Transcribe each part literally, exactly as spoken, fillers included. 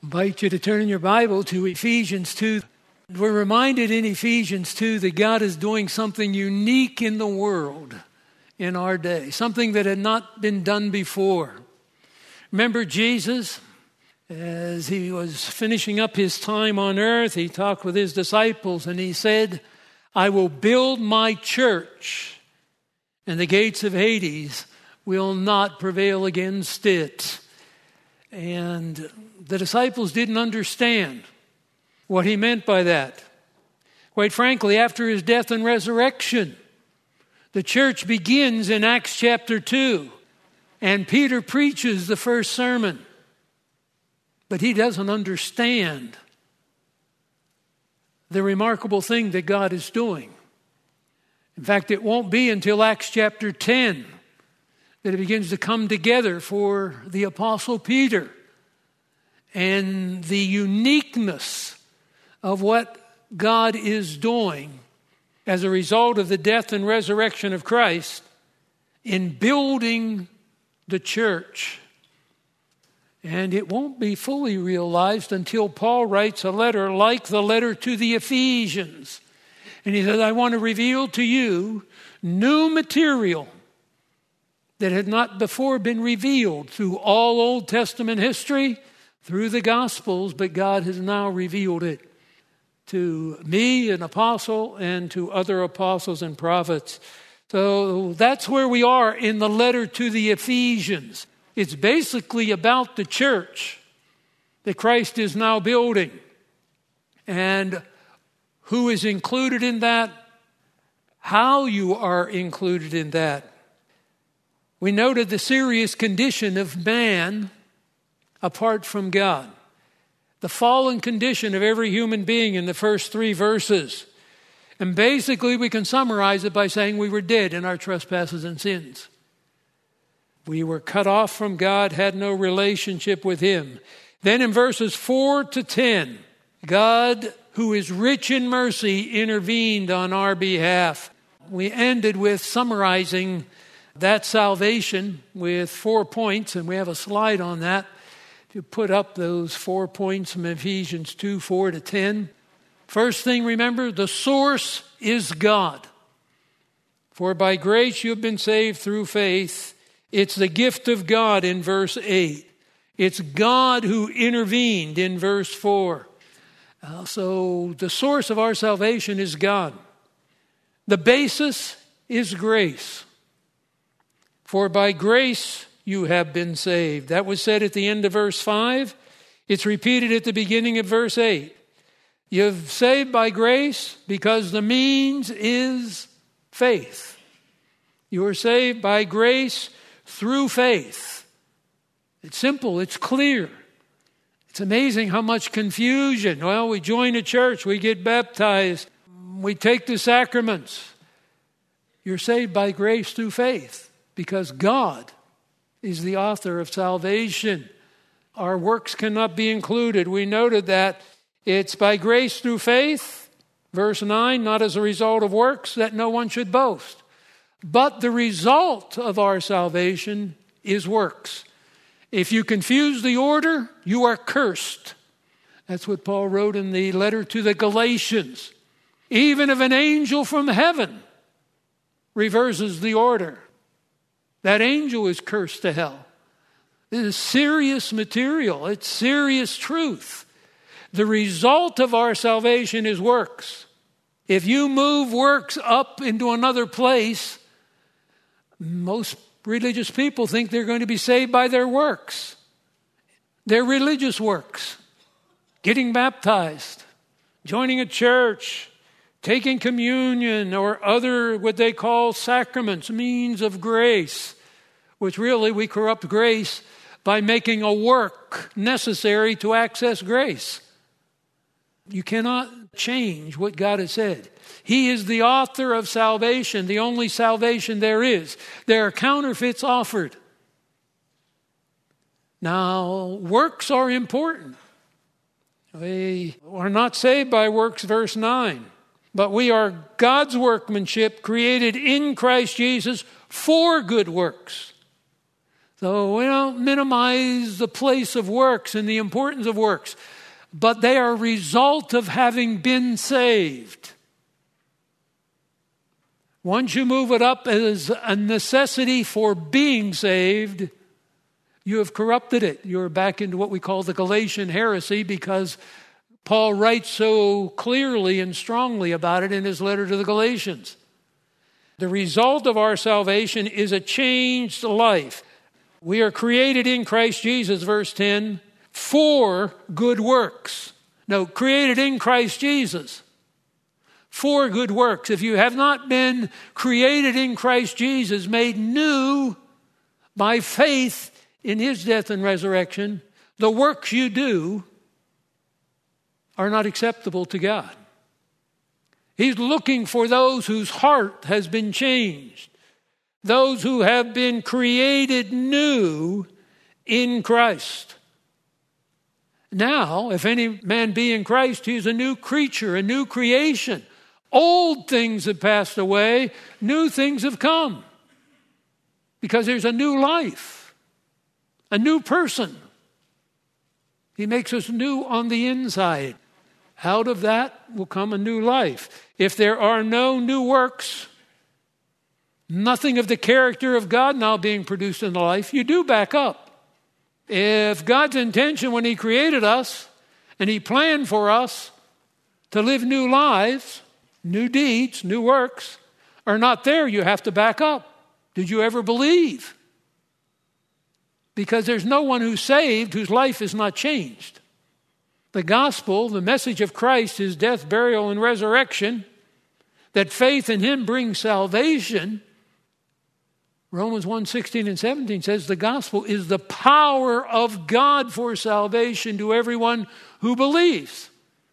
I invite you to turn in your Bible to Ephesians two. We're reminded in Ephesians two that God is doing something unique in the world in our day, something that had not been done before. Remember Jesus, as he was finishing up his time on earth, he talked with his disciples and he said, I will build my church and the gates of Hades will not prevail against it. And the disciples didn't understand what he meant by that. Quite frankly, after his death and resurrection, the church begins in Acts chapter two, and Peter preaches the first sermon. But he doesn't understand the remarkable thing that God is doing. In fact, it won't be until Acts chapter ten that it begins to come together for the Apostle Peter. And the uniqueness of what God is doing as a result of the death and resurrection of Christ in building the church. And it won't be fully realized until Paul writes a letter like the letter to the Ephesians. And he says, I want to reveal to you new material that had not before been revealed through all Old Testament history, through the Gospels, but God has now revealed it to me, an apostle, and to other apostles and prophets. So that's where we are in the letter to the Ephesians. It's basically about the church that Christ is now building. And who is included in that? How you are included in that. We noted the serious condition of man apart from God. The fallen condition of every human being in the first three verses. And basically we can summarize it by saying we were dead in our trespasses and sins. We were cut off from God, had no relationship with Him. Then in verses four to ten, God, who is rich in mercy, intervened on our behalf. We ended with summarizing that salvation with four points, and we have a slide on that to put up those four points from Ephesians two, four to ten. First thing, remember, the source is God. For by grace you have been saved through faith. It's the gift of God in verse eight. It's God who intervened in verse four. Uh, so the source of our salvation is God. The basis is grace. For by grace you have been saved. That was said at the end of verse five. It's repeated at the beginning of verse eight. You're saved by grace because the means is faith. You are saved by grace through faith. It's simple. It's clear. It's amazing how much confusion. Well, we join a church. We get baptized. We take the sacraments. You're saved by grace through faith because God is the author of salvation. Our works cannot be included. We noted that it's by grace through faith, verse nine, not as a result of works, that no one should boast. But the result of our salvation is works. If you confuse the order, you are cursed. That's what Paul wrote in the letter to the Galatians. Even if an angel from heaven reverses the order, that angel is cursed to hell. This is serious material. It's serious truth. The result of our salvation is works. If you move works up into another place, most religious people think they're going to be saved by their works. Their religious works. Getting baptized, joining a church, taking communion, or other what they call sacraments, means of grace, which really we corrupt grace by making a work necessary to access grace. You cannot change what God has said. He is the author of salvation, the only salvation there is. There are counterfeits offered. Now, works are important. We are not saved by works, verse nine. But we are God's workmanship created in Christ Jesus for good works. So we don't minimize the place of works and the importance of works, but they are a result of having been saved. Once you move it up as a necessity for being saved, you have corrupted it. You're back into what we call the Galatian heresy, because Paul writes so clearly and strongly about it in his letter to the Galatians. The result of our salvation is a changed life. We are created in Christ Jesus, verse ten, for good works. No, created in Christ Jesus for good works. If you have not been created in Christ Jesus, made new by faith in his death and resurrection, the works you do are not acceptable to God. He's looking for those whose heart has been changed, those who have been created new in Christ. Now, if any man be in Christ, he is a new creature, a new creation. Old things have passed away, new things have come. Because there's a new life, a new person. He makes us new on the inside. Out of that will come a new life. If there are no new works, nothing of the character of God now being produced in the life, you do back up. If God's intention when he created us and he planned for us to live new lives, new deeds, new works are not there, you have to back up. Did you ever believe? Because there's no one who's saved whose life is not changed. The gospel, the message of Christ, his death, burial, and resurrection, that faith in him brings salvation. Romans one, sixteen and seventeen says the gospel is the power of God for salvation to everyone who believes.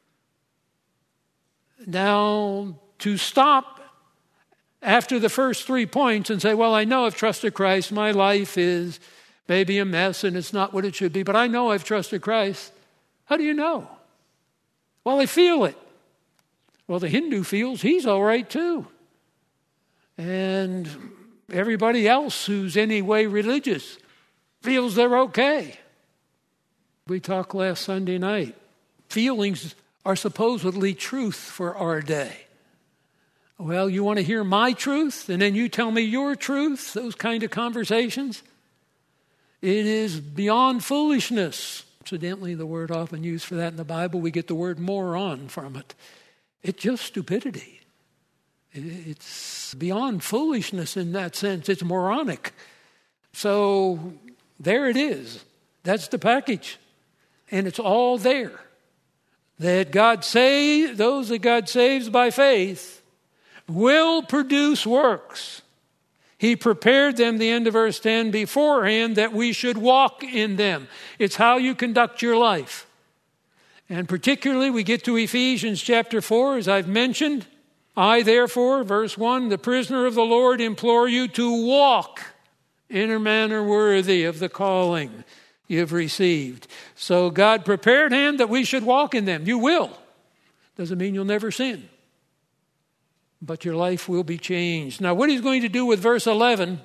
Now, to stop after the first three points and say, well, I know I've trusted Christ. My life is maybe a mess and it's not what it should be, but I know I've trusted Christ. How do you know? Well, I feel it. Well, the Hindu feels he's all right too. And everybody else who's any way religious feels they're okay. We talked last Sunday night. Feelings are supposedly truth for our day. Well, you want to hear my truth and then you tell me your truth? Those kind of conversations? It is beyond foolishness. Incidentally, the word often used for that in the Bible, we get the word moron from it. It's just stupidity. It's beyond foolishness in that sense. It's moronic. So there it is. That's the package. And it's all there. That God save, those that God saves by faith will produce works. He prepared them, the end of verse ten, beforehand that we should walk in them. It's how you conduct your life. And particularly we get to Ephesians chapter four, as I've mentioned. I therefore, verse one, the prisoner of the Lord, implore you to walk in a manner worthy of the calling you've received. So God prepared him that we should walk in them. You will. Doesn't mean you'll never sin. But your life will be changed. Now, what he's going to do with verse eleven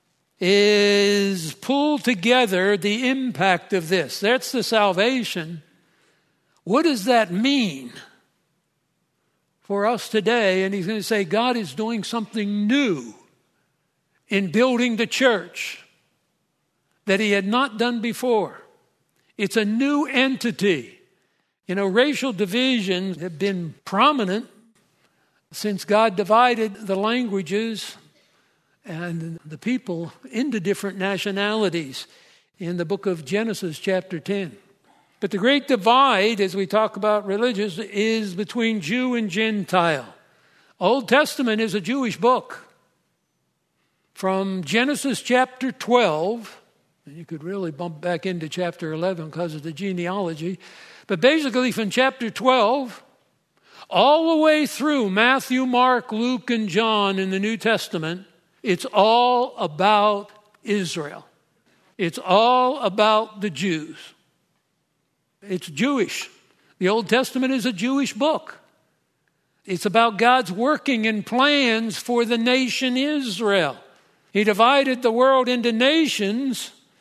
is pull together the impact of this. That's the salvation. What does that mean for us today? And he's going to say God is doing something new in building the church that he had not done before. It's a new entity. You know, racial divisions have been prominent since God divided the languages and the people into different nationalities in the book of Genesis chapter ten. But the great divide, as we talk about religious, is between Jew and Gentile. Old Testament is a Jewish book. From Genesis chapter twelve, and you could really bump back into chapter eleven because of the genealogy, but basically from chapter twelve all the way through Matthew, Mark, Luke, and John in the New Testament, it's all about Israel. It's all about the Jews. It's Jewish. The Old Testament is a Jewish book. It's about God's working and plans for the nation Israel. He divided the world into nations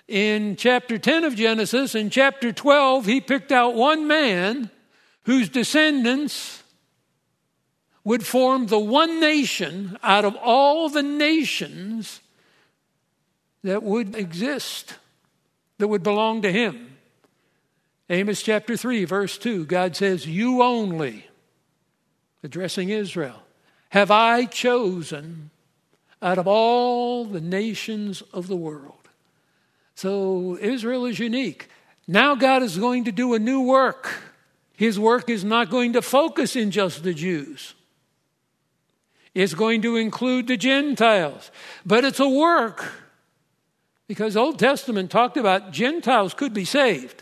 in chapter ten of Genesis, in chapter twelve, he picked out one man whose descendants would form the one nation out of all the nations that would exist, that would belong to him. Amos chapter three, verse two, God says, "You only," addressing Israel, "have I chosen out of all the nations of the world." So Israel is unique. Now God is going to do a new work. His work is not going to focus in just the Jews. It's going to include the Gentiles. But it's a work because the Old Testament talked about Gentiles could be saved.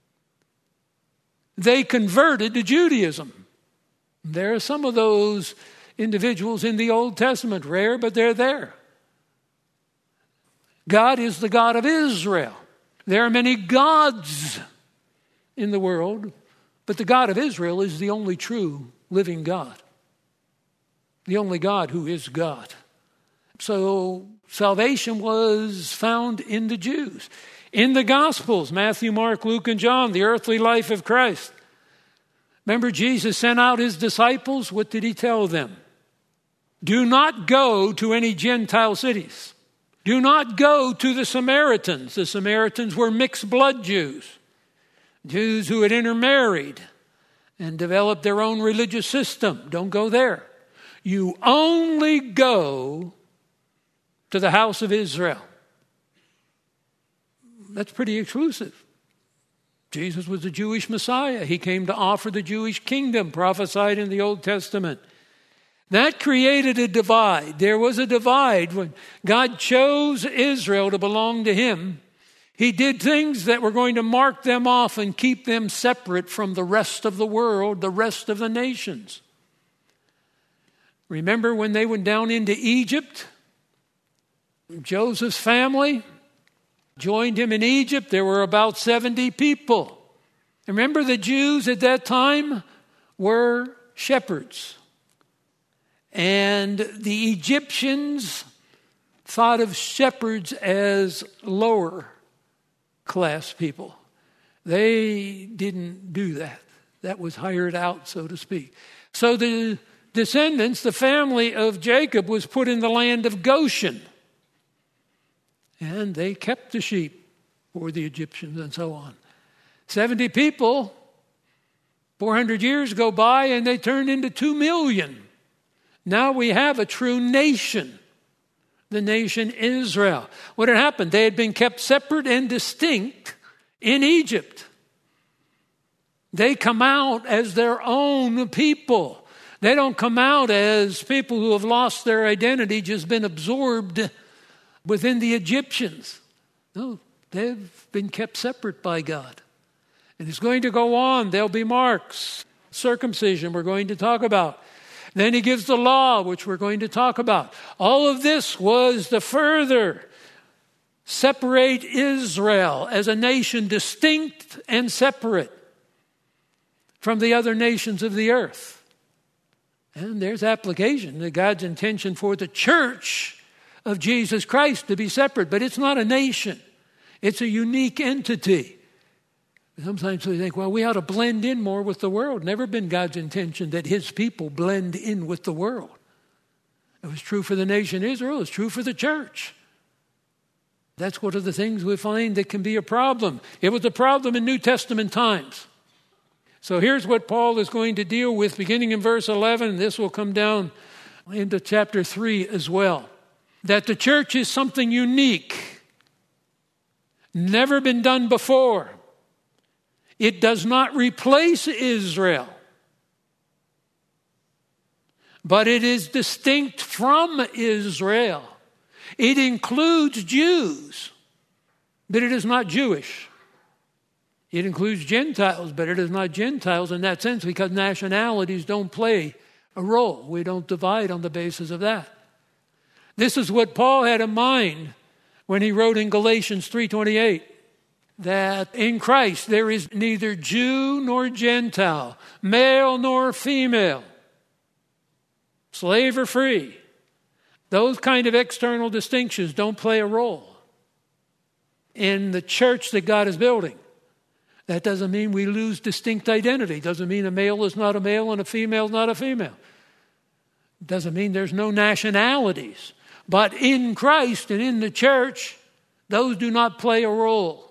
They converted to Judaism. There are some of those individuals in the Old Testament, rare, but they're there. God is the God of Israel. There are many gods in the world, but the God of Israel is the only true living God. The only God who is God. So salvation was found in the Jews. In the Gospels, Matthew, Mark, Luke, and John, the earthly life of Christ. Remember, Jesus sent out his disciples. What did he tell them? Do not go to any Gentile cities. Do not go to the Samaritans. The Samaritans were mixed blood Jews. Jews who had intermarried and developed their own religious system. Don't go there. You only go to the house of Israel. That's pretty exclusive. Jesus was the Jewish Messiah. He came to offer the Jewish kingdom prophesied in the Old Testament. That created a divide. There was a divide when God chose Israel to belong to him. He did things that were going to mark them off and keep them separate from the rest of the world, the rest of the nations. Remember when they went down into Egypt? Joseph's family joined him in Egypt. There were about seventy people. Remember, the Jews at that time were shepherds. And the Egyptians thought of shepherds as lower class people. They didn't do that. That was hired out, so to speak. So the descendants, the family of Jacob, was put in the land of Goshen. And they kept the sheep for the Egyptians and so on. seventy people, four hundred years go by and they turned into two million. Now we have a true nation, the nation Israel. What had happened? They had been kept separate and distinct in Egypt. They come out as their own people. They don't come out as people who have lost their identity, just been absorbed within the Egyptians. No, they've been kept separate by God. And it's going to go on. There'll be marks. Circumcision we're going to talk about. Then he gives the law, which we're going to talk about. All of this was to further separate Israel as a nation distinct and separate from the other nations of the earth. And there's application to God's intention for the church of Jesus Christ to be separate. But it's not a nation. It's a unique entity. Sometimes we think, well, we ought to blend in more with the world. Never been God's intention that his people blend in with the world. It was true for the nation Israel. It's true for the church. That's one of the things we find that can be a problem. It was a problem in New Testament times. So here's what Paul is going to deal with beginning in verse eleven. This will come down into chapter three as well. That the church is something unique, never been done before. It does not replace Israel, but it is distinct from Israel. It includes Jews, but it is not Jewish. It includes Gentiles, but it is not Gentiles in that sense because nationalities don't play a role. We don't divide on the basis of that. This is what Paul had in mind when he wrote in Galatians three twenty-eight. That in Christ there is neither Jew nor Gentile, male nor female, slave or free. Those kind of external distinctions don't play a role. in the church that God is building. That doesn't mean we lose distinct identity. Doesn't mean a male is not a male and a female is not a female. Doesn't mean there's no nationalities. But in Christ and in the church, those do not play a role.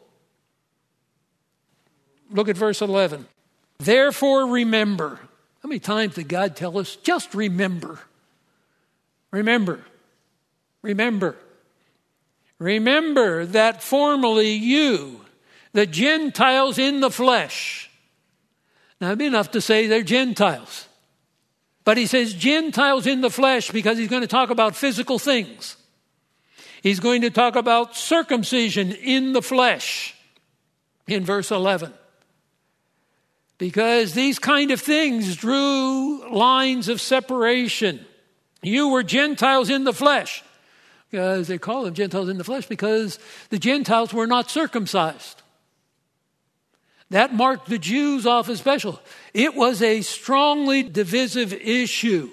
Look at verse eleven. Therefore remember. How many times did God tell us, just remember? Remember. Remember. Remember that formerly you, the Gentiles in the flesh. Now it'd be enough to say they're Gentiles. But he says Gentiles in the flesh because he's going to talk about physical things. He's going to talk about circumcision in the flesh in verse eleven. Because these kind of things drew lines of separation. You were Gentiles in the flesh. Because they call them Gentiles in the flesh because the Gentiles were not circumcised. That marked the Jews off as special. It was a strongly divisive issue.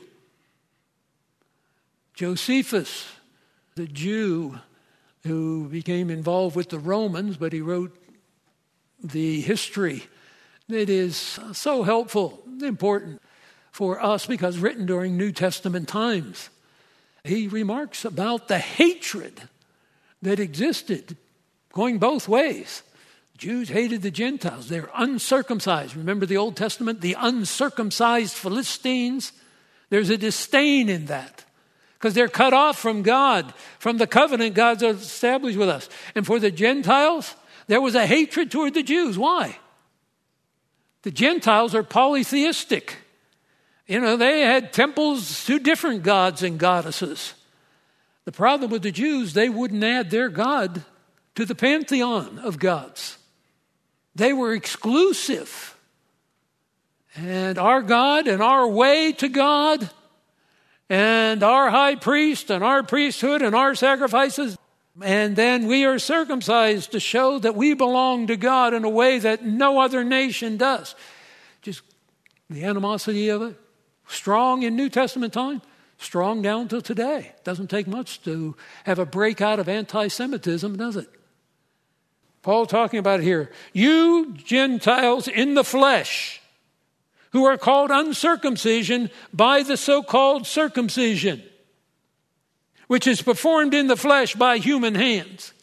Josephus, the Jew who became involved with the Romans, but he wrote the history that is so helpful, important for us because written during New Testament times. He remarks about the hatred that existed going both ways. Jews hated the Gentiles. They're uncircumcised. Remember the Old Testament? The uncircumcised Philistines. There's a disdain in that because they're cut off from God, from the covenant God's established with us. And for the Gentiles, there was a hatred toward the Jews. Why? The Gentiles are polytheistic. You know, they had temples to different gods and goddesses. The problem with the Jews, they wouldn't add their God to the pantheon of gods. They were exclusive. And our God and our way to God and our high priest and our priesthood and our sacrifices, and then we are circumcised to show that we belong to God in a way that no other nation does. Just the animosity of it. Strong in New Testament time, strong down to today. Doesn't take much to have a breakout of anti-Semitism, does it? Paul talking about it here. You Gentiles in the flesh who are called uncircumcision by the so-called circumcision, which is performed in the flesh by human hands.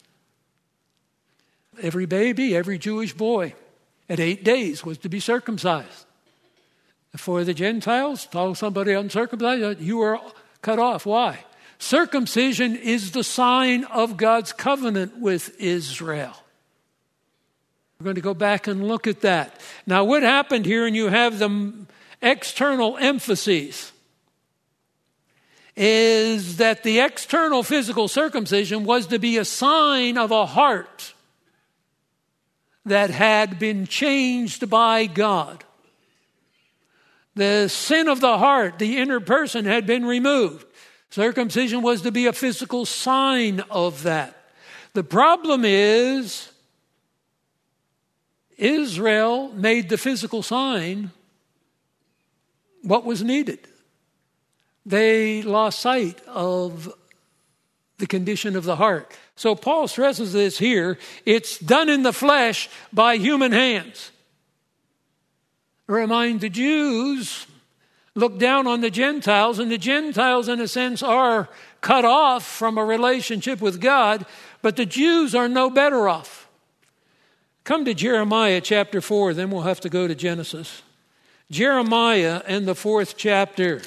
Every baby, every Jewish boy at eight days was to be circumcised. For the Gentiles, call somebody uncircumcised, you are cut off. Why? Circumcision is the sign of God's covenant with Israel. We're going to go back and look at that. Now, what happened here, and you have the external emphases, is that the external physical circumcision was to be a sign of a heart that had been changed by God. The sin of the heart, the inner person, had been removed. Circumcision was to be a physical sign of that. The problem is, Israel made the physical sign what was needed. They lost sight of the condition of the heart. So Paul stresses this here. It's done in the flesh by human hands. Remind the Jews, look down on the Gentiles, and the Gentiles in a sense are cut off from a relationship with God, but the Jews are no better off. Come to Jeremiah chapter four, then we'll have to go to Genesis. Jeremiah and the fourth chapter.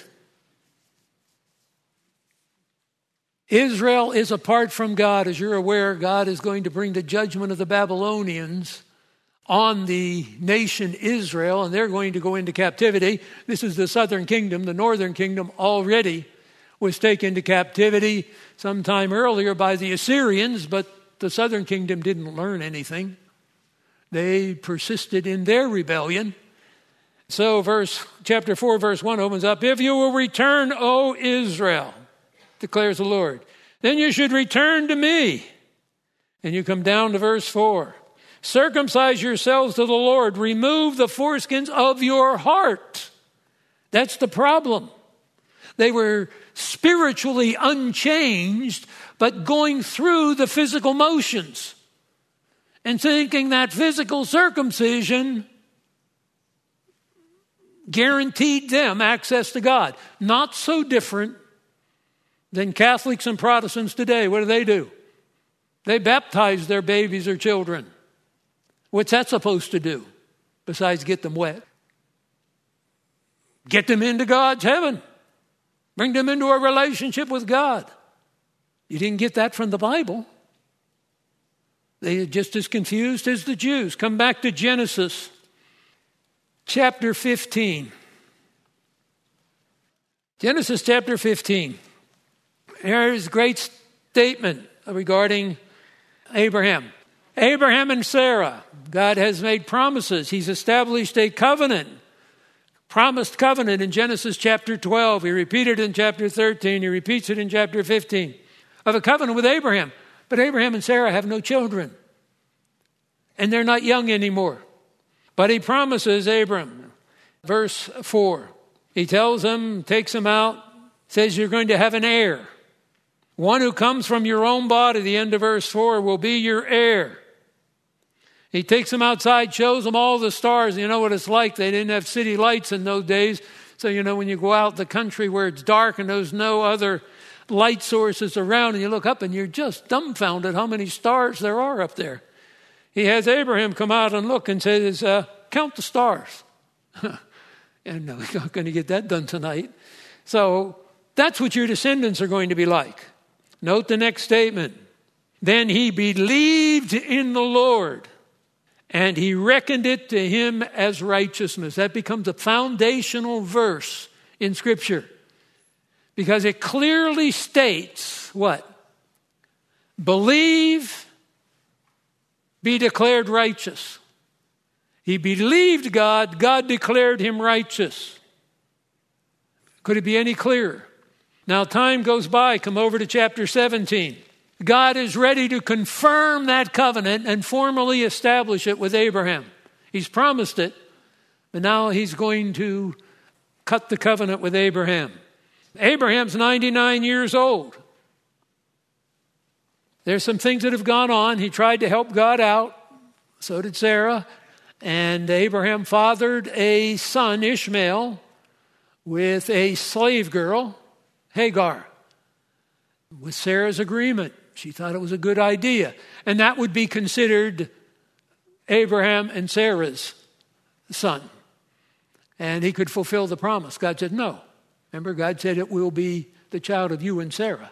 Israel is apart from God. As you're aware, God is going to bring the judgment of the Babylonians on the nation Israel, and they're going to go into captivity. This is the southern kingdom. The northern kingdom already was taken to captivity sometime earlier by the Assyrians, but the southern kingdom didn't learn anything. They persisted in their rebellion. So verse chapter four, verse one opens up, if you will return, O Israel, declares the Lord, then you should return to me. And you come down to verse four. Circumcise yourselves to the Lord. Remove the foreskins of your heart. That's the problem. They were spiritually unchanged, but going through the physical motions. and thinking that physical circumcision guaranteed them access to God. Not so different than Catholics and Protestants today. What do they do? They baptize their babies or children. What's that supposed to do besides get them wet? Get them into God's heaven. Bring them into a relationship with God. You didn't get that from the Bible. They are just as confused as the Jews. Come back to Genesis chapter fifteen. Genesis chapter fifteen. Here's a great statement regarding Abraham. Abraham and Sarah, God has made promises. He's established a covenant, promised covenant in Genesis chapter twelve. He repeated it in chapter thirteen. He repeats it in chapter fifteen of a covenant with Abraham. But Abraham and Sarah have no children, and they're not young anymore. But he promises Abram, verse four. He tells him, takes him out, says you're going to have an heir. One who comes from your own body, the end of verse four, will be your heir. He takes him outside, shows him all the stars. You know what it's like. They didn't have city lights in those days. So, you know, when you go out the country where it's dark and there's no other light sources around, and you look up and you're just dumbfounded how many stars there are up there. He has Abraham come out and look and says, uh, count the stars. And no, we're not going to get that done tonight. So that's what your descendants are going to be like. Note the next statement. Then he believed in the Lord, and he reckoned it to him as righteousness. That becomes a foundational verse in Scripture, because it clearly states what? Believe, be declared righteous. He believed God, God declared him righteous. Could it be any clearer? Now time goes by, come over to chapter seventeen. God is ready to confirm that covenant and formally establish it with Abraham. He's promised it, but now he's going to cut the covenant with Abraham. Abraham's ninety-nine years old. There's some things that have gone on. He tried to help God out. So did Sarah. And Abraham fathered a son, Ishmael, with a slave girl, Hagar. With Sarah's agreement. She thought it was a good idea. And that would be considered Abraham and Sarah's son. And he could fulfill the promise. God said no. Remember, God said it will be the child of you and Sarah.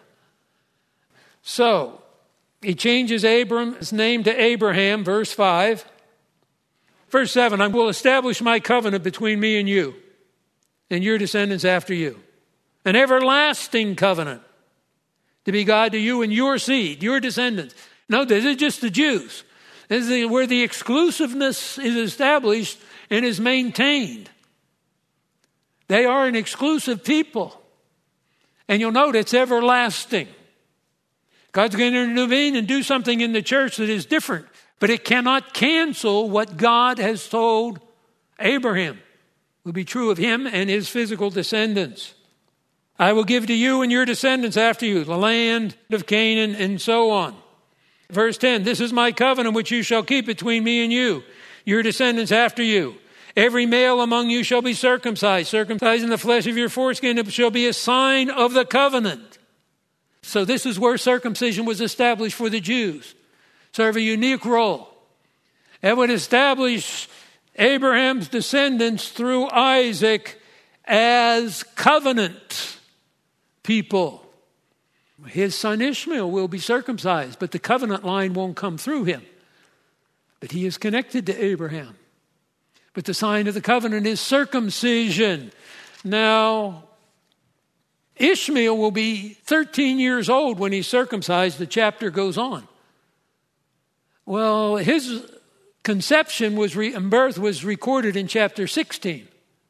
So, he changes Abram's name to Abraham, verse five. Verse seven, I will establish my covenant between me and you and your descendants after you. An everlasting covenant to be God to you and your seed, your descendants. No, this is just the Jews. This is where the exclusiveness is established and is maintained. They are an exclusive people. And you'll note it's everlasting. God's going to intervene and do something in the church that is different. But it cannot cancel what God has told Abraham. It will be true of him and his physical descendants. I will give to you and your descendants after you the land of Canaan, and so on. Verse ten, this is my covenant which you shall keep between me and you, your descendants after you. Every male among you shall be circumcised. Circumcised in the flesh of your foreskin, it shall be a sign of the covenant. So this is where circumcision was established for the Jews. Serve a unique role. It would establish Abraham's descendants through Isaac as covenant people. His son Ishmael will be circumcised, but the covenant line won't come through him. But he is connected to Abraham. But the sign of the covenant is circumcision. Now, Ishmael will be thirteen years old when he's circumcised. The chapter goes on. Well, his conception was re- and birth was recorded in chapter sixteen.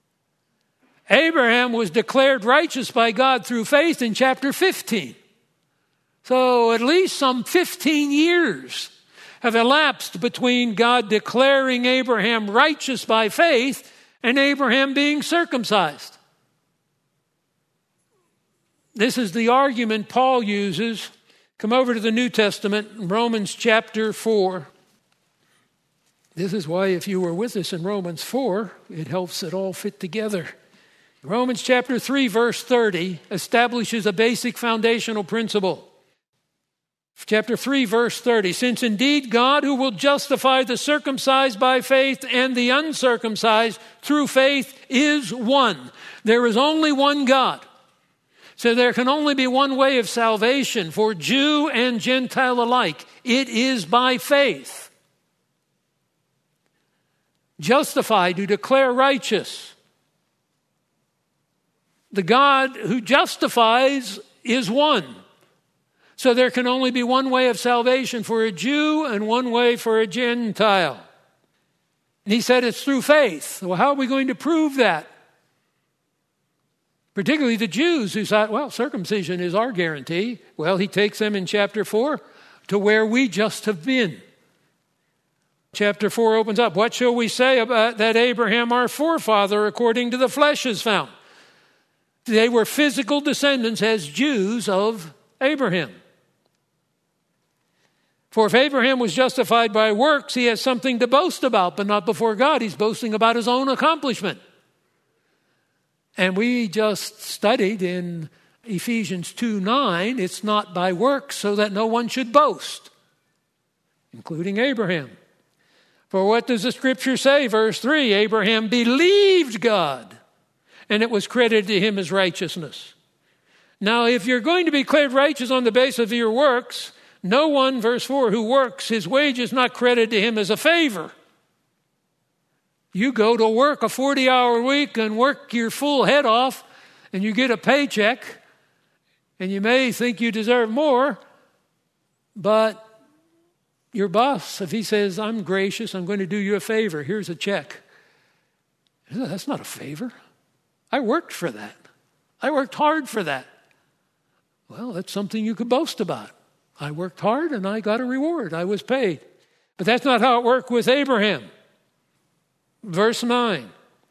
Abraham was declared righteous by God through faith in chapter fifteen. So at least some fifteen years have elapsed between God declaring Abraham righteous by faith and Abraham being circumcised. This is the argument Paul uses. Come over to the New Testament, Romans chapter four. This is why if you were with us in Romans four, it helps it all fit together. Romans chapter three, verse thirty establishes a basic foundational principle. Chapter three, verse thirty, since indeed God who will justify the circumcised by faith and the uncircumcised through faith is one. There is only one God. So there can only be one way of salvation for Jew and Gentile alike. It is by faith. Justified, to declare righteous. The God who justifies is one. So there can only be one way of salvation for a Jew and one way for a Gentile. And he said it's through faith. Well, how are we going to prove that? Particularly the Jews who thought, well, circumcision is our guarantee. Well, he takes them in chapter four to where we just have been. Chapter four opens up. What shall we say about that Abraham, our forefather, according to the flesh is found? They were physical descendants as Jews of Abraham. For if Abraham was justified by works, he has something to boast about, but not before God. He's boasting about his own accomplishment. And we just studied in Ephesians two nine, it's not by works so that no one should boast, including Abraham. For what does the scripture say? Verse three, Abraham believed God, and it was credited to him as righteousness. Now, if you're going to be declared righteous on the basis of your works, no one, verse four, who works, his wage is not credited to him as a favor. You go to work a forty-hour week and work your full head off, and you get a paycheck, and you may think you deserve more, but your boss, if he says, I'm gracious, I'm going to do you a favor, here's a check. That's not a favor. I worked for that. I worked hard for that. Well, that's something you could boast about. I worked hard and I got a reward. I was paid. But that's not how it worked with Abraham. Verse nine.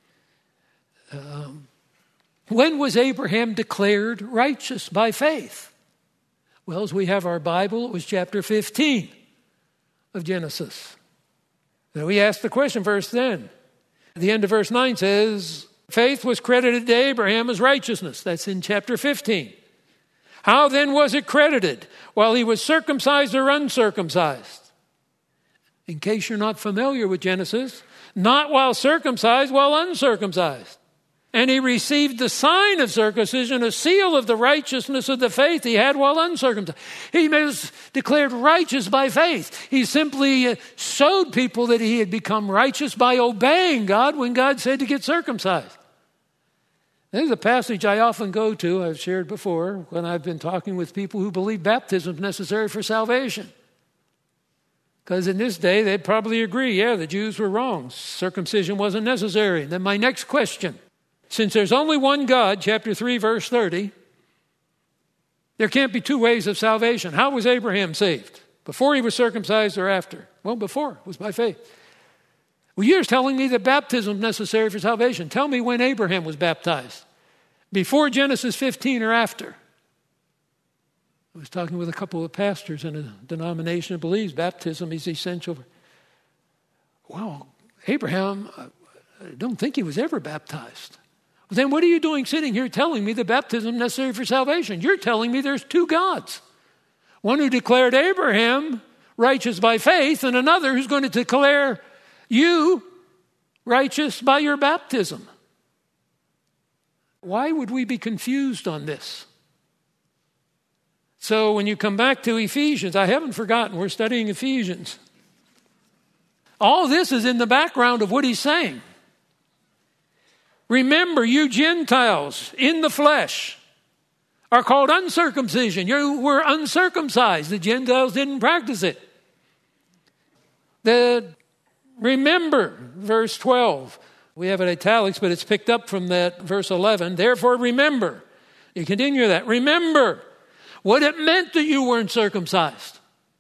Um, when was Abraham declared righteous by faith? Well, as we have our Bible, it was chapter fifteen of Genesis. Now we ask the question, verse ten. The end of verse nine says, faith was credited to Abraham as righteousness. That's in chapter fifteen. How then was it credited? While he was circumcised or uncircumcised? In case you're not familiar with Genesis, not while circumcised, while uncircumcised. And he received the sign of circumcision, a seal of the righteousness of the faith he had while uncircumcised. He was declared righteous by faith. He simply showed people that he had become righteous by obeying God when God said to get circumcised. This is a passage I often go to, I've shared before, when I've been talking with people who believe baptism is necessary for salvation. Because in this day, they'd probably agree, yeah, the Jews were wrong. Circumcision wasn't necessary. Then my next question, since there's only one God, chapter three, verse thirty, there can't be two ways of salvation. How was Abraham saved? Before he was circumcised or after? Well, before. It was by faith. Well, you're telling me that baptism is necessary for salvation. Tell me when Abraham was baptized. Before Genesis fifteen or after? I was talking with a couple of pastors in a denomination that believes baptism is essential. Well, Abraham, I don't think he was ever baptized. Well, then what are you doing sitting here telling me that baptism is necessary for salvation? You're telling me there's two gods. One who declared Abraham righteous by faith and another who's going to declare you righteous by your baptism. Why would we be confused on this? So when you come back to Ephesians, I haven't forgotten, we're studying Ephesians. All this is in the background of what he's saying. Remember, you Gentiles in the flesh are called uncircumcision. You were uncircumcised. The Gentiles didn't practice it. The remember, verse twelve. We have it italics, but it's picked up from that verse eleven. Therefore, remember. You continue that. Remember what it meant that you weren't circumcised.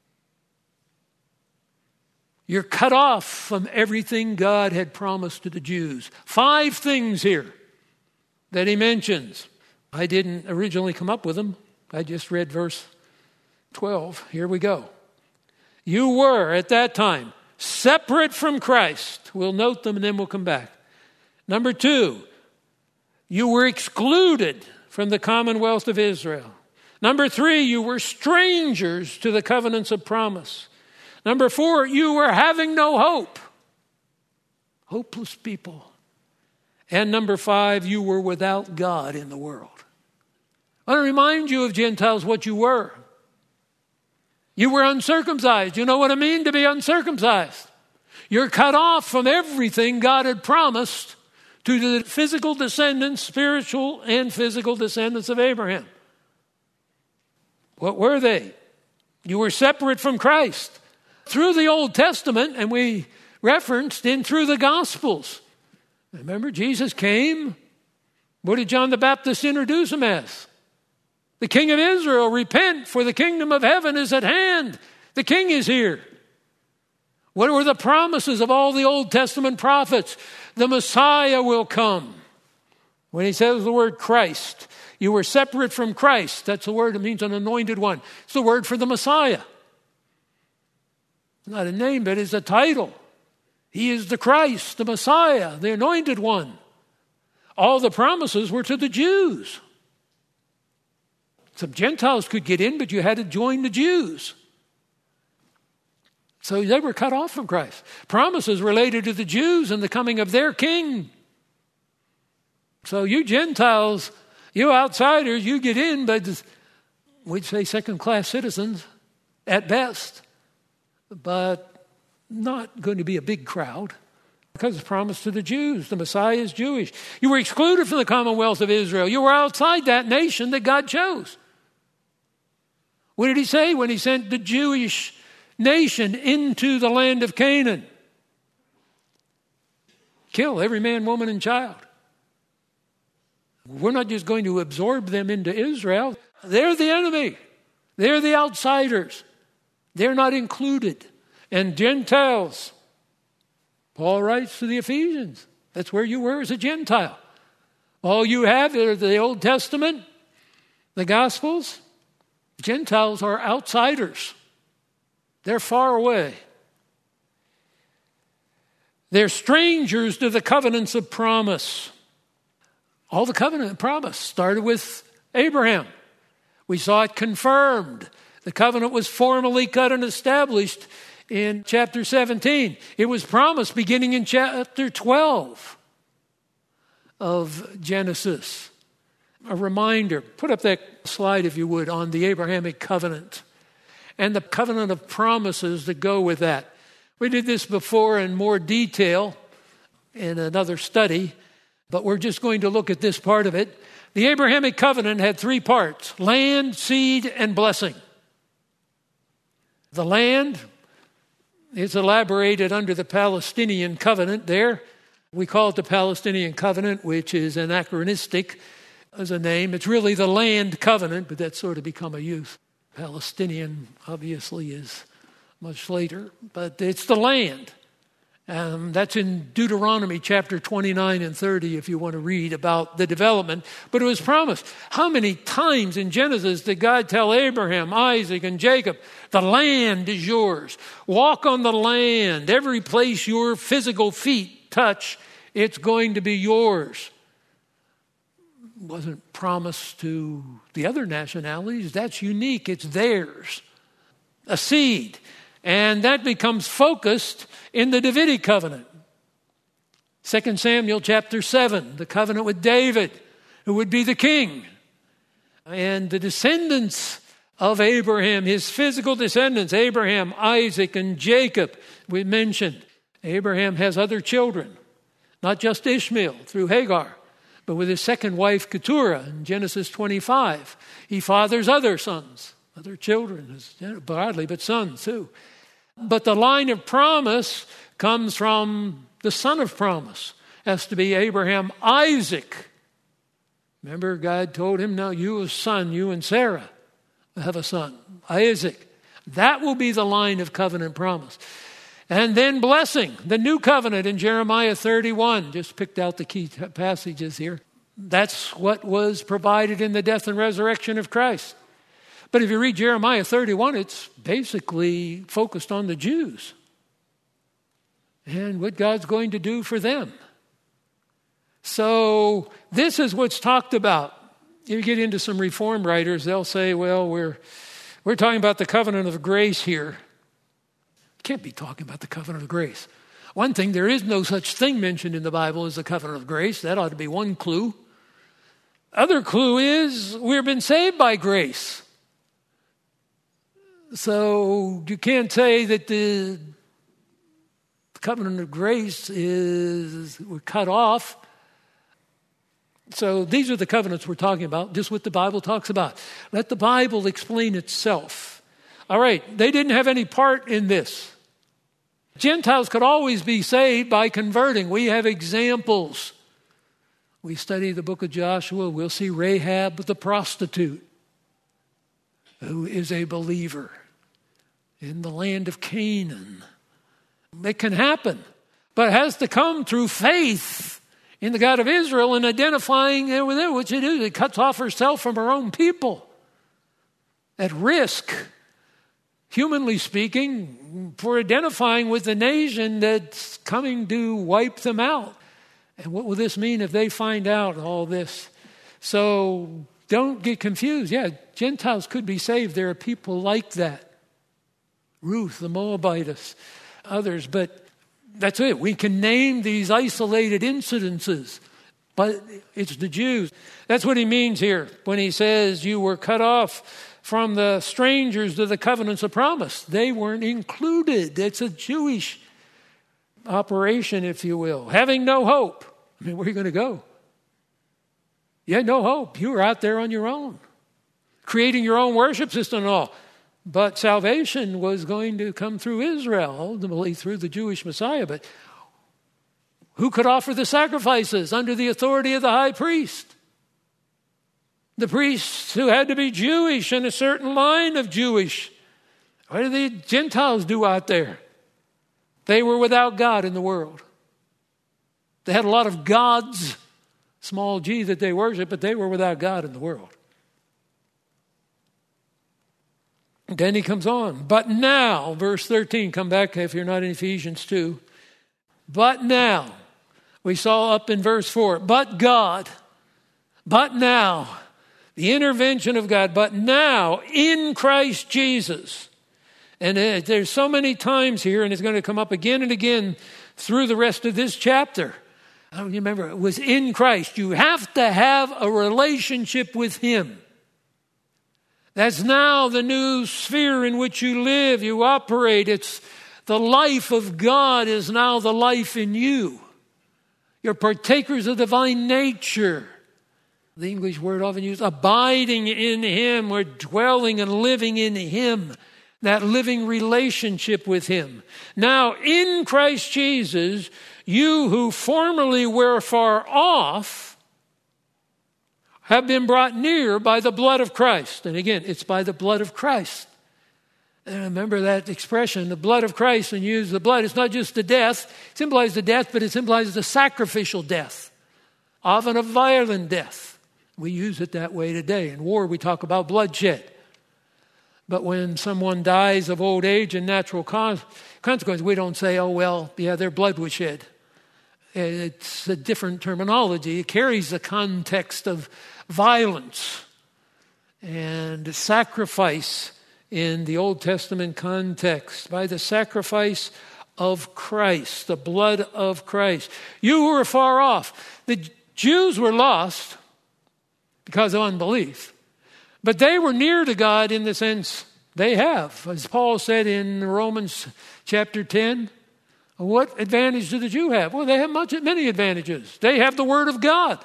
You're cut off from everything God had promised to the Jews. Five things here that he mentions. I didn't originally come up with them. I just read verse twelve. Here we go. You were at that time separate from Christ. We'll note them and then we'll come back. Number two, you were excluded from the commonwealth of Israel. Number three, you were strangers to the covenants of promise. Number four, you were having no hope. Hopeless people. And number five, you were without God in the world. I want to remind you of Gentiles what you were. You were uncircumcised. You know what I mean to be uncircumcised? You're cut off from everything God had promised to the physical descendants, spiritual and physical descendants of Abraham. What were they? You were separate from Christ through the Old Testament, and we referenced in through the Gospels. Remember, Jesus came. What did John the Baptist introduce him as? The King of Israel. Repent, for the kingdom of heaven is at hand. The King is here. What were the promises of all the Old Testament prophets? The Messiah will come. When he says the word Christ, you were separate from Christ. That's the word. It means an anointed one. It's the word for the Messiah. It's not a name, but it's a title. He is the Christ, the Messiah, the anointed one. All the promises were to the Jews. Some Gentiles could get in, but you had to join the Jews. So they were cut off from Christ. Promises related to the Jews and the coming of their king. So you Gentiles, you outsiders, you get in, but we'd say second-class citizens at best. But not going to be a big crowd because it's promised to the Jews. The Messiah is Jewish. You were excluded from the commonwealth of Israel. You were outside that nation that God chose. What did he say when he sent the Jewish nation into the land of Canaan? Kill every man, woman, and child. We're not just going to absorb them into Israel. They're the enemy. They're the outsiders. They're not included. And Gentiles, Paul writes to the Ephesians, that's where you were as a Gentile. All you have are the Old Testament, the Gospels. Gentiles are outsiders. They're far away. They're strangers to the covenants of promise. All the covenant promise started with Abraham. We saw it confirmed. The covenant was formally cut and established in chapter seventeen. It was promised beginning in chapter twelve of Genesis. A reminder, put up that slide if you would, on the Abrahamic covenant and the covenant of promises that go with that. We did this before in more detail in another study, but we're just going to look at this part of it. The Abrahamic covenant had three parts: land, seed, and blessing. The land is elaborated under the Palestinian covenant there. We call it the Palestinian covenant, which is anachronistic as a name. It's really the land covenant, but that's sort of become a youth. Palestinian, obviously, is much later, but it's the land. Um, that's in Deuteronomy chapter twenty-nine and thirty if you want to read about the development. But it was promised. How many times in Genesis did God tell Abraham, Isaac, and Jacob, the land is yours. Walk on the land. Every place your physical feet touch, it's going to be yours. It wasn't promised to the other nationalities. That's unique. It's theirs. A seed. And that becomes focused in the Davidic covenant. Second Samuel chapter seven, the covenant with David, who would be the king. And the descendants of Abraham, his physical descendants, Abraham, Isaac, and Jacob, we mentioned. Abraham has other children, not just Ishmael through Hagar, but with his second wife, Keturah, in Genesis twenty-five. He fathers other sons, other children, broadly, but sons too. But the line of promise comes from the son of promise. Has to be Abraham, Isaac. Remember, God told him, now you, a son, you and Sarah have a son, Isaac. That will be the line of covenant promise. And then blessing, the new covenant in Jeremiah thirty-one. Just picked out the key passages here. That's what was provided in the death and resurrection of Christ. But if you read Jeremiah thirty-one, it's basically focused on the Jews. and what God's going to do for them. So this is what's talked about. You get into some Reform writers, they'll say, well, we're we're talking about the covenant of grace here. Can't be talking about the covenant of grace. One thing, there is no such thing mentioned in the Bible as the covenant of grace. That ought to be one clue. Other clue is we've been saved by grace. So you can't say that the covenant of grace is we're cut off. So these are the covenants we're talking about, just what the Bible talks about. Let the Bible explain itself. All right, they didn't have any part in this. Gentiles could always be saved by converting. We have examples. We study the book of Joshua, we'll see Rahab the prostitute, who is a believer in the land of Canaan. It can happen, but it has to come through faith in the God of Israel and identifying with it, which it is. It cuts off herself from her own people at risk, humanly speaking, for identifying with the nation that's coming to wipe them out. And what will this mean if they find out all this? So don't get confused. Yeah, Gentiles could be saved. There are people like that. Ruth, the Moabitess, others, but that's it. We can name these isolated incidences, but it's the Jews. That's what he means here when he says you were cut off from the strangers to the covenants of promise. They weren't included. It's a Jewish operation, if you will. Having no hope. I mean, where are you going to go? You had no hope. You were out there on your own, creating your own worship system and all. But salvation was going to come through Israel, ultimately through the Jewish Messiah. But who could offer the sacrifices under the authority of the high priest? The priests who had to be Jewish and a certain line of Jewish. What did the Gentiles do out there? They were without God in the world. They had a lot of gods, small g, that they worshiped, but they were without God in the world. Then he comes on. But now, verse thirteen, come back if you're not in Ephesians two. But now, we saw up in verse four, but God, but now, the intervention of God, but now in Christ Jesus. And there's so many times here, and it's going to come up again and again through the rest of this chapter. I don't remember, it was in Christ. You have to have a relationship with Him. That's now the new sphere in which you live, you operate. It's the life of God is now the life in you. You're partakers of divine nature. The English word often used, abiding in Him. We're dwelling and living in Him. That living relationship with Him. Now, in Christ Jesus, you who formerly were far off have been brought near by the blood of Christ. And again, it's by the blood of Christ. And remember that expression, the blood of Christ, and use the blood. It's not just the death. It symbolizes the death, but it symbolizes the sacrificial death, often a violent death. We use it that way today. In war, we talk about bloodshed. But when someone dies of old age and natural consequences, we don't say, oh, well, yeah, their blood was shed. It's a different terminology. It carries the context of violence and sacrifice in the Old Testament context. By the sacrifice of Christ, the blood of Christ. You were far off. The Jews were lost because of unbelief. But they were near to God in the sense they have. As Paul said in Romans chapter ten, what advantage do the Jew have? Well, they have much, many advantages. They have the Word of God.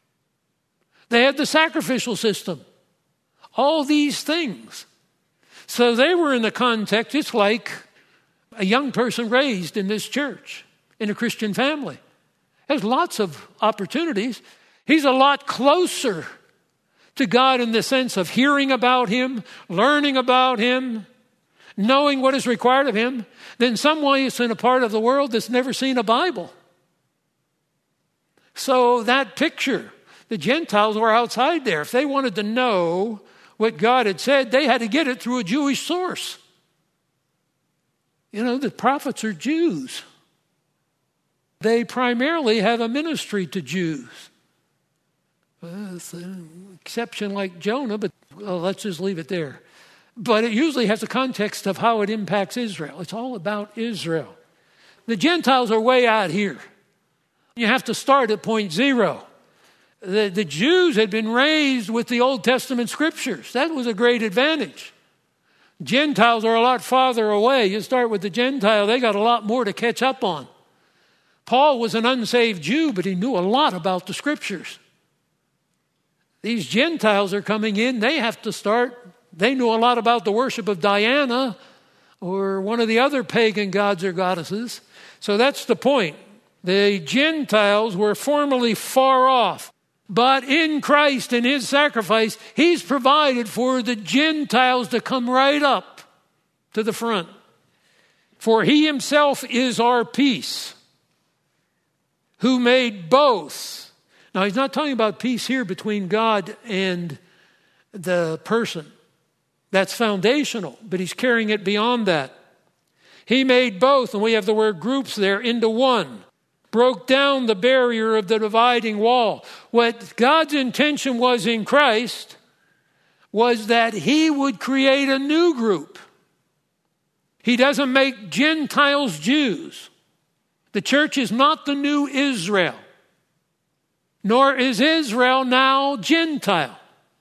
They have the sacrificial system. All these things. So they were in the context, it's like a young person raised in this church, in a Christian family. Has lots of opportunities. He's a lot closer to God in the sense of hearing about Him, learning about Him, knowing what is required of him, than someone who's in a part of the world that's never seen a Bible. So that picture, the Gentiles were outside there. If they wanted to know what God had said, they had to get it through a Jewish source. You know, the prophets are Jews. they primarily have a ministry to Jews. Well, it's an exception like Jonah, but well, let's just leave it there. But it usually has a context of how it impacts Israel. It's all about Israel. The Gentiles are way out here. You have to start at point zero. The, the Jews had been raised with the Old Testament scriptures. That was a great advantage. Gentiles are a lot farther away. You start with the Gentile, they got a lot more to catch up on. Paul was an unsaved Jew, but he knew a lot about the scriptures. These Gentiles are coming in, they have to start. They knew a lot about the worship of Diana or one of the other pagan gods or goddesses. So that's the point. The Gentiles were formerly far off. But in Christ and his sacrifice, he's provided for the Gentiles to come right up to the front. For he himself is our peace, who made both. Now, he's not talking about peace here between God and the person. That's foundational, but he's carrying it beyond that. He made both, and we have the word groups there, into one. Broke down the barrier of the dividing wall. What God's intention was in Christ was that he would create a new group. He doesn't make Gentiles Jews. The church is not the new Israel, nor is Israel now Gentile.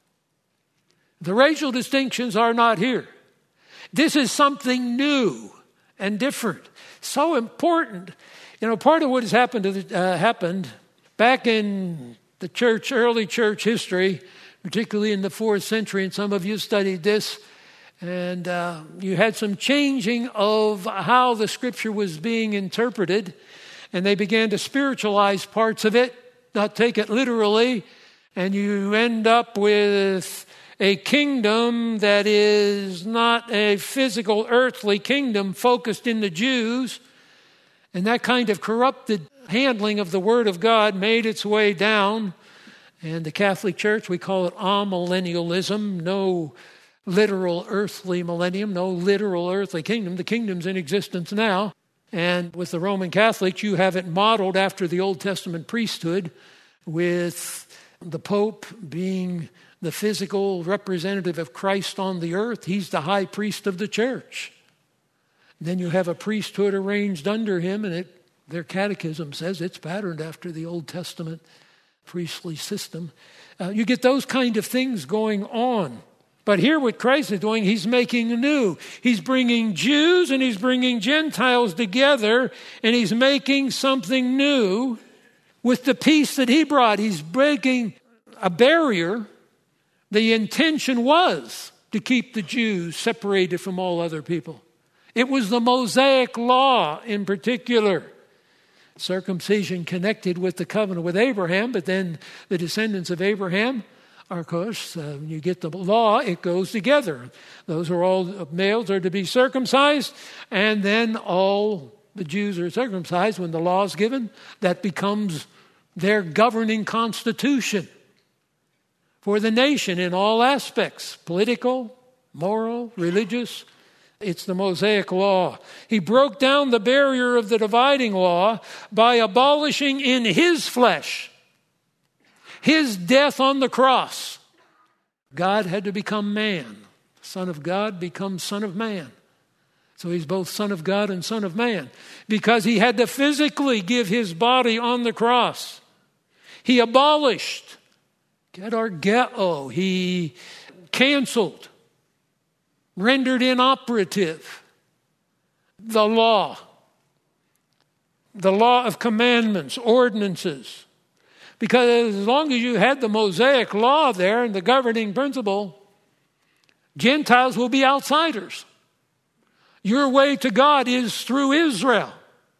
The racial distinctions are not here. This is something new and different. So important. You know, part of what has happened to the, uh, happened back in the church, early church history, particularly in the fourth century, and some of you studied this, and uh, you had some changing of how the scripture was being interpreted, and they began to spiritualize parts of it, not take it literally, and you end up with a kingdom that is not a physical earthly kingdom focused in the Jews. And that kind of corrupted handling of the Word of God made its way down. And the Catholic Church, we call it amillennialism, no literal earthly millennium, no literal earthly kingdom. The kingdom's in existence now. And with the Roman Catholics, you have it modeled after the Old Testament priesthood, with the Pope being the physical representative of Christ on the earth. He's the high priest of the church. Then you have a priesthood arranged under him, and it, their catechism says it's patterned after the Old Testament priestly system. Uh, you get those kind of things going on. But here what Christ is doing, he's making new. He's bringing Jews and he's bringing Gentiles together, and he's making something new with the peace that he brought. He's breaking a barrier. The intention was to keep the Jews separated from all other people. It was the Mosaic law in particular. Circumcision connected with the covenant with Abraham, but then the descendants of Abraham are, of course, uh, when you get the law, it goes together. Those are all males are to be circumcised, and then all the Jews are circumcised when the law is given. That becomes their governing constitution for the nation in all aspects, political, moral, religious. It's the Mosaic law. He broke down the barrier of the dividing law by abolishing in his flesh his death on the cross. God had to become man. Son of God becomes Son of Man. So he's both Son of God and Son of Man, because he had to physically give his body on the cross. He abolished, katargeo, he canceled, rendered inoperative the law, the law of commandments, ordinances. Because as long as you had the Mosaic law there and the governing principle, Gentiles will be outsiders. Your way to God is through Israel.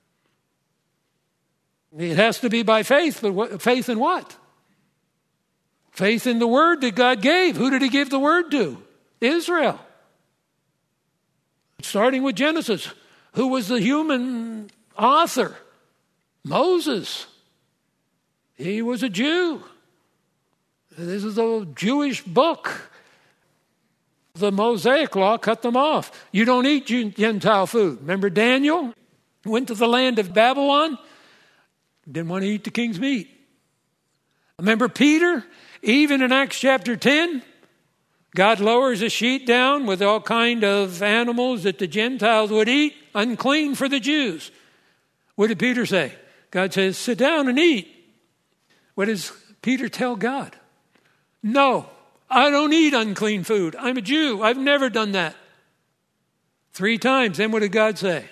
It has to be by faith, but what, faith in what? Faith in the word that God gave. Who did he give the word to? Israel. Starting with Genesis. Who was the human author? Moses. He was a Jew. This is a Jewish book. The Mosaic law cut them off. You don't eat Gentile food. Remember Daniel went to the land of Babylon? Didn't want to eat the king's meat. Remember Peter? Even in Acts chapter ten, God lowers a sheet down with all kind of animals that the Gentiles would eat, unclean for the Jews. What did Peter say? God says, sit down and eat. What does Peter tell God? No, I don't eat unclean food. I'm a Jew. I've never done that. Three times. Then what did God say?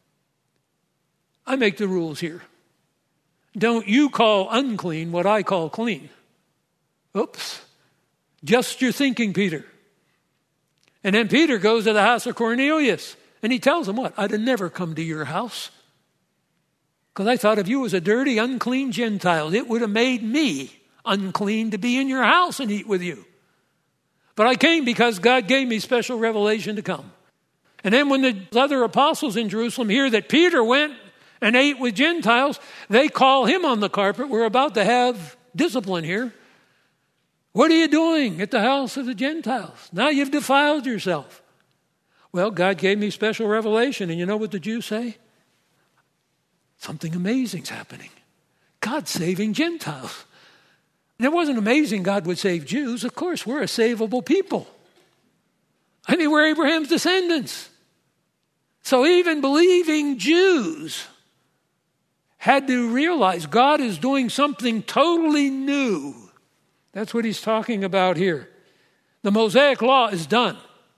I make the rules here. Don't you call unclean what I call clean. Oops. Just your thinking, Peter. And then Peter goes to the house of Cornelius. And he tells him what? I'd have never come to your house. Because I thought of you as a dirty, unclean Gentile. It would have made me unclean to be in your house and eat with you. But I came because God gave me special revelation to come. And then when the other apostles in Jerusalem hear that Peter went and ate with Gentiles, they call him on the carpet. We're about to have discipline here. What are you doing at the house of the Gentiles? Now you've defiled yourself. Well, God gave me special revelation. And you know what the Jews say? Something amazing's happening. God's saving Gentiles. And it wasn't amazing God would save Jews. Of course, we're a savable people. I mean, we're Abraham's descendants. So even believing Jews had to realize God is doing something totally new. That's what he's talking about here. The Mosaic law is done.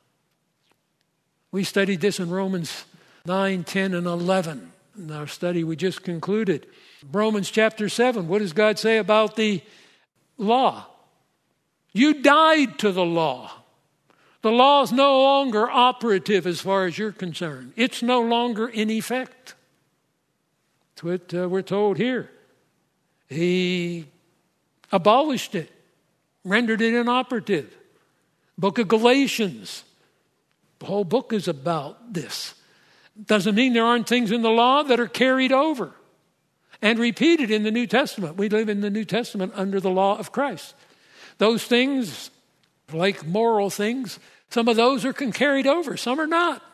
We studied this in Romans nine, ten, and eleven. In our study we just concluded. Romans chapter seven, what does God say about the law? You died to the law. The law is no longer operative as far as you're concerned. It's no longer in effect. That's what uh, we're told here. He abolished it, rendered it inoperative. Book of Galatians, the whole book is about this. Doesn't mean there aren't things in the law that are carried over and repeated in the New Testament. We live in the New Testament under the law of Christ. Those things, like moral things, some of those are carried over, some are not.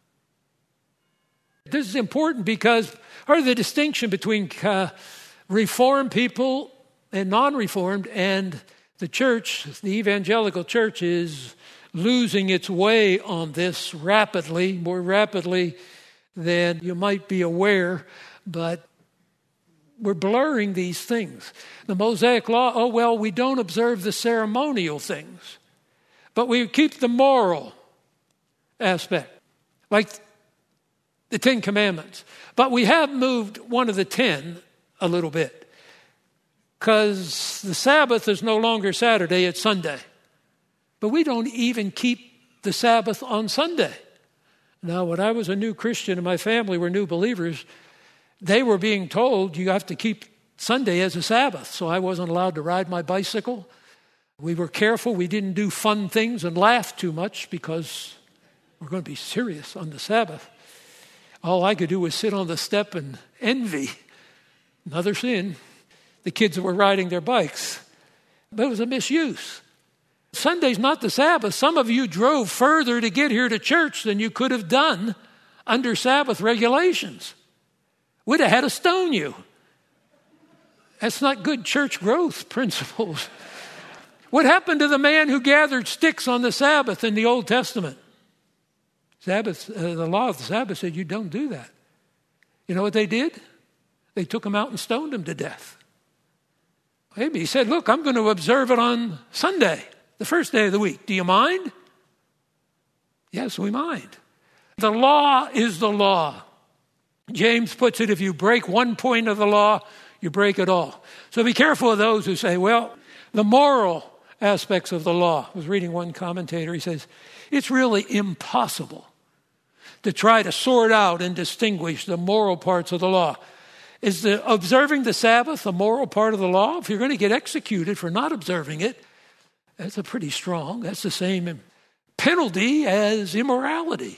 This is important because part of the distinction between uh, Reformed people and non-Reformed and the church, the evangelical church, is losing its way on this rapidly, more rapidly than you might be aware, but we're blurring these things. The Mosaic law, oh, well, we don't observe the ceremonial things, but we keep the moral aspect, like the Ten Commandments. But we have moved one of the ten a little bit, because the Sabbath is no longer Saturday, it's Sunday. But we don't even keep the Sabbath on Sunday. Now, when I was a new Christian and my family were new believers, they were being told you have to keep Sunday as a Sabbath. So I wasn't allowed to ride my bicycle. We were careful. We didn't do fun things and laugh too much because we're going to be serious on the Sabbath. All I could do was sit on the step and envy. Another sin. The kids that were riding their bikes. But it was a misuse. Sunday's not the Sabbath. Some of you drove further to get here to church than you could have done under Sabbath regulations. We'd have had to stone you. That's not good church growth principles. What happened to the man who gathered sticks on the Sabbath in the Old Testament? Sabbath, uh, the law of the Sabbath said you don't do that. You know what they did? They took him out and stoned him to death. Maybe he said, look, I'm going to observe it on Sunday, the first day of the week. Do you mind? Yes, we mind. The law is the law. James puts it, if you break one point of the law, you break it all. So be careful of those who say, well, the moral aspects of the law. I was reading one commentator. He says, it's really impossible to try to sort out and distinguish the moral parts of the law. Is the observing the Sabbath a moral part of the law? If you're going to get executed for not observing it, that's a pretty strong, that's the same penalty as immorality.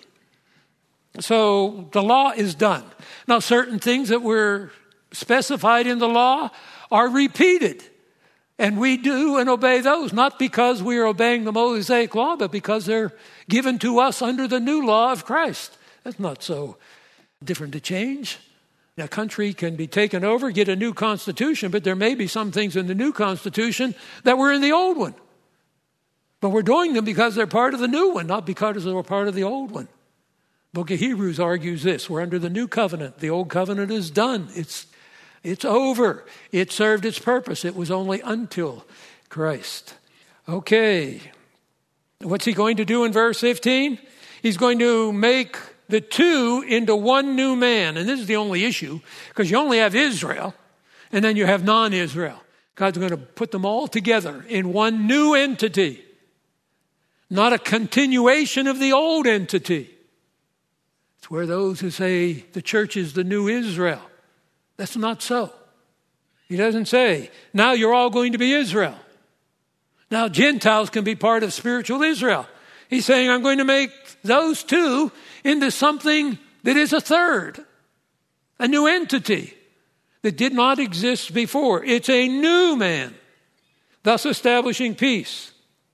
So the law is done. Now, certain things that were specified in the law are repeated. And we do and obey those, not because we are obeying the Mosaic law, but because they're given to us under the new law of Christ. That's not so different to change. A country can be taken over, get a new constitution, but there may be some things in the new constitution that were in the old one. But we're doing them because they're part of the new one, not because they were part of the old one. The book of Hebrews argues this. We're under the new covenant. The old covenant is done. It's, it's over. It served its purpose. It was only until Christ. Okay. What's he going to do in verse fifteen? He's going to make the two into one new man. And this is the only issue, because you only have Israel, and then you have non-Israel. God's going to put them all together in one new entity, not a continuation of the old entity. It's where those who say the church is the new Israel. That's not so. He doesn't say, now you're all going to be Israel. Now Gentiles can be part of spiritual Israel. He's saying, I'm going to make those two into something that is a third, a new entity that did not exist before. It's a new man, thus establishing peace.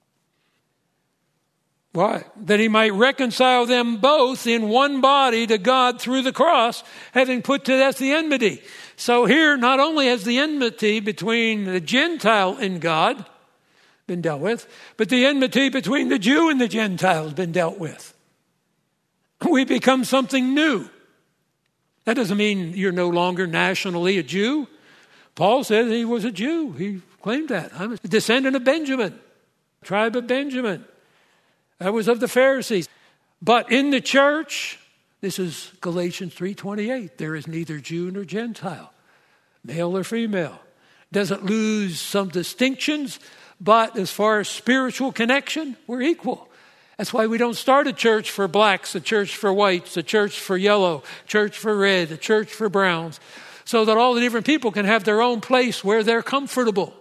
Why? That he might reconcile them both in one body to God through the cross, having put to death the enmity. So here, not only has the enmity between the Gentile and God been dealt with, but the enmity between the Jew and the Gentile has been dealt with. We become something new. That doesn't mean you're no longer nationally a Jew. Paul said he was a Jew. He claimed that. I'm a descendant of Benjamin, tribe of Benjamin. I was of the Pharisees. But in the church, this is Galatians three twenty-eight, there is neither Jew nor Gentile, male or female. Doesn't lose some distinctions, but as far as spiritual connection, we're equal. That's why we don't start a church for blacks, a church for whites, a church for yellow, a church for red, a church for browns, so that all the different people can have their own place where they're comfortable.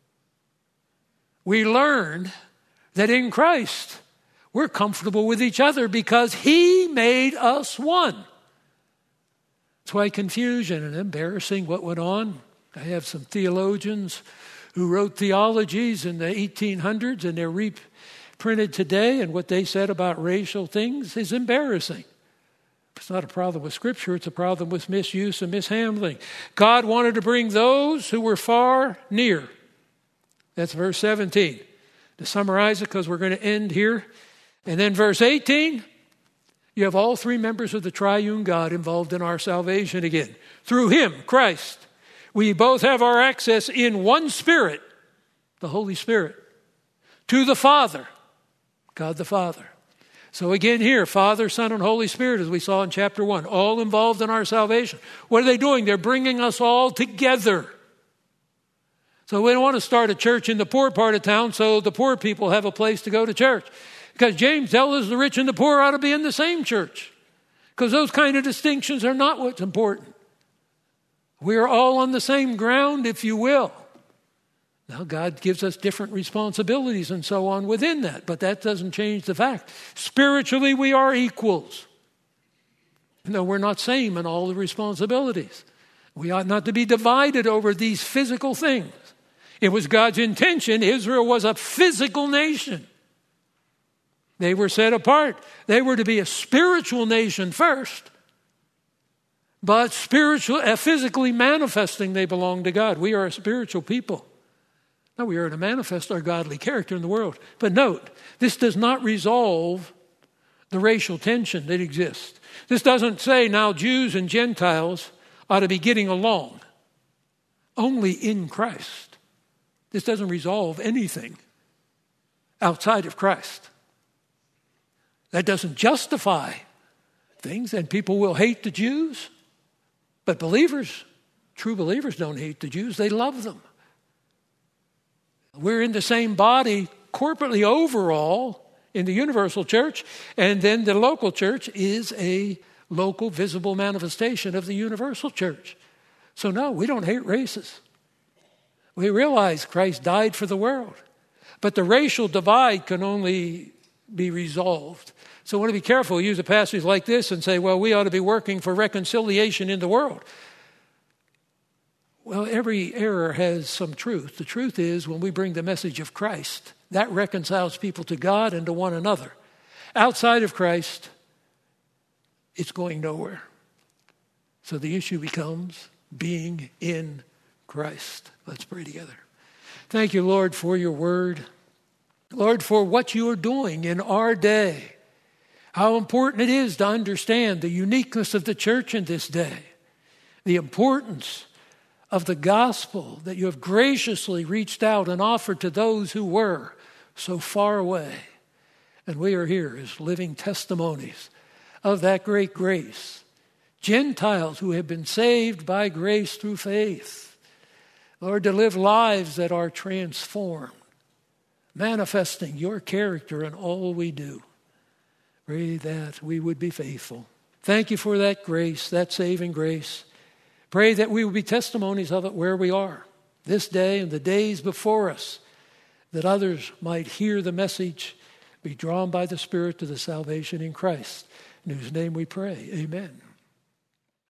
We learned that in Christ, we're comfortable with each other because he made us one. That's why confusion and embarrassing what went on. I have some theologians who wrote theologies in the eighteen hundreds, and they're reprinted today, and what they said about racial things is embarrassing. It's not a problem with Scripture, it's a problem with misuse and mishandling. God wanted to bring those who were far near. That's verse seventeen. To summarize it, because we're going to end here. And then verse eighteen, you have all three members of the triune God involved in our salvation again. Through him, Christ, we both have our access in one Spirit, the Holy Spirit, to the Father, God the Father. So again here, Father, Son, and Holy Spirit, as we saw in chapter one, all involved in our salvation. What are they doing? They're bringing us all together. So we don't want to start a church in the poor part of town so the poor people have a place to go to church. Because James tells us the rich and the poor ought to be in the same church. Because those kind of distinctions are not what's important. We are all on the same ground, if you will. Now, God gives us different responsibilities and so on within that, but that doesn't change the fact. Spiritually, we are equals. No, we're not same in all the responsibilities. We ought not to be divided over these physical things. It was God's intention. Israel was a physical nation. They were set apart. They were to be a spiritual nation first, but spiritual, uh, physically manifesting they belong to God. We are a spiritual people. Now we are to manifest our godly character in the world. But note, this does not resolve the racial tension that exists. This doesn't say now Jews and Gentiles ought to be getting along. Only in Christ. This doesn't resolve anything outside of Christ. That doesn't justify things, and people will hate the Jews. But believers, true believers don't hate the Jews, they love them. We're in the same body corporately overall in the universal church, and then the local church is a local visible manifestation of the universal church. So no, we don't hate races. We realize Christ died for the world, but the racial divide can only be resolved. So I want to be careful, use a passage like this and say, well, we ought to be working for reconciliation in the world. Well, every error has some truth. The truth is, when we bring the message of Christ, that reconciles people to God and to one another. Outside of Christ, it's going nowhere. So the issue becomes being in Christ. Let's pray together. Thank you, Lord, for your word. Lord, for what you are doing in our day. How important it is to understand the uniqueness of the church in this day. The importance of the gospel that you have graciously reached out and offered to those who were so far away. And we are here as living testimonies of that great grace. Gentiles who have been saved by grace through faith. Lord, to live lives that are transformed, manifesting your character in all we do. Pray that we would be faithful. Thank you for that grace, that saving grace. Pray that we will be testimonies of it where we are this day and the days before us, that others might hear the message, be drawn by the Spirit to the salvation in Christ. In whose name we pray, amen.